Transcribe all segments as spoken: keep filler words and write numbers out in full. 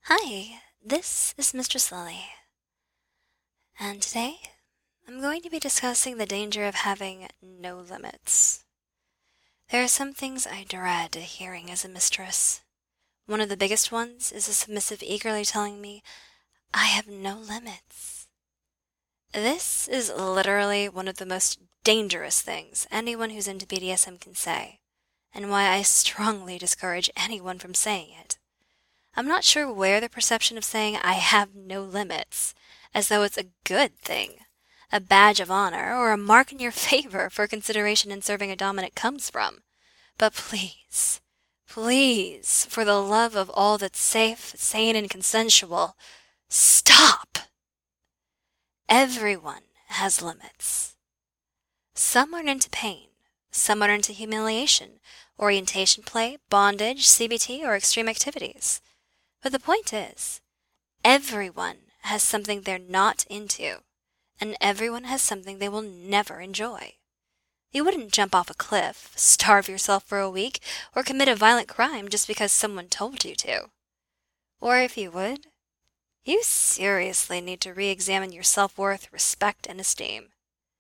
Hi, this is Mistress Lily, and today I'm going to be discussing the danger of having no limits. There are some things I dread hearing as a mistress. One of the biggest ones is a submissive eagerly telling me, I have no limits. This is literally one of the most dangerous things anyone who's into B D S M can say, and why I strongly discourage anyone from saying it. I'm not sure where the perception of saying I have no limits, as though it's a good thing, a badge of honor, or a mark in your favor for consideration in serving a dominant comes from. But please, please, for the love of all that's safe, sane, and consensual, stop! Everyone has limits. Some aren't into pain, some are into humiliation, orientation play, bondage, C B T, or extreme activities. But the point is, everyone has something they're not into, and everyone has something they will never enjoy. You wouldn't jump off a cliff, starve yourself for a week, or commit a violent crime just because someone told you to. Or if you would, you seriously need to re-examine your self-worth, respect, and esteem.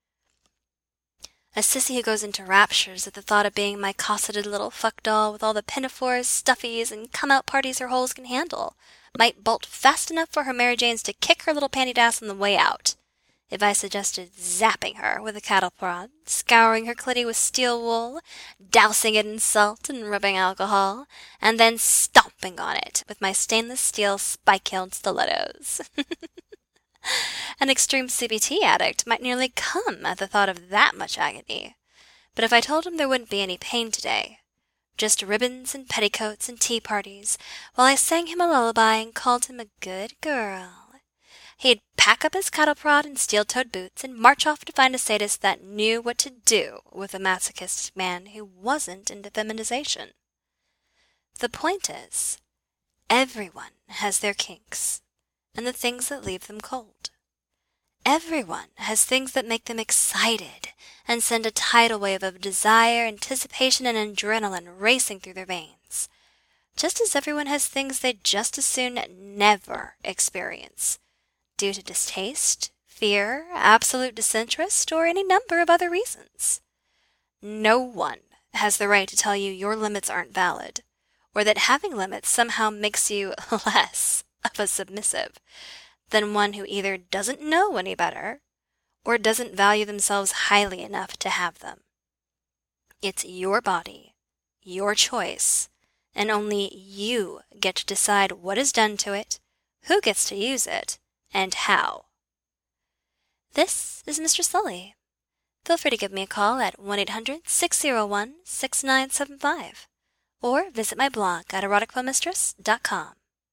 A sissy who goes into raptures at the thought of being my cosseted little fuck doll with all the pinafores, stuffies, and come-out parties her holes can handle might bolt fast enough for her Mary Janes to kick her little pantied ass on the way out, if I suggested zapping her with a cattle prod, scouring her clitty with steel wool, dousing it in salt and rubbing alcohol, and then stomping on it with my stainless steel spike-heeled stilettos. An extreme C B T addict might nearly come at the thought of that much agony. But if I told him there wouldn't be any pain today, just ribbons and petticoats and tea parties, while I sang him a lullaby and called him a good girl, he'd pack up his cattle prod and steel-toed boots and march off to find a sadist that knew what to do with a masochistic man who wasn't into feminization. The point is, everyone has their kinks, and the things that leave them cold. Everyone has things that make them excited and send a tidal wave of desire, anticipation, and adrenaline racing through their veins. Just as everyone has things they'd just as soon never experience, due to distaste, fear, absolute disinterest, or any number of other reasons. No one has the right to tell you your limits aren't valid, or that having limits somehow makes you less of a submissive than one who either doesn't know any better or doesn't value themselves highly enough to have them. It's your body, your choice, and only you get to decide what is done to it, who gets to use it, and how. This is Mistress Lily. Feel free to give me a call at one eight hundred, six oh one, six nine seven five or visit my blog at erotic mistress dot com.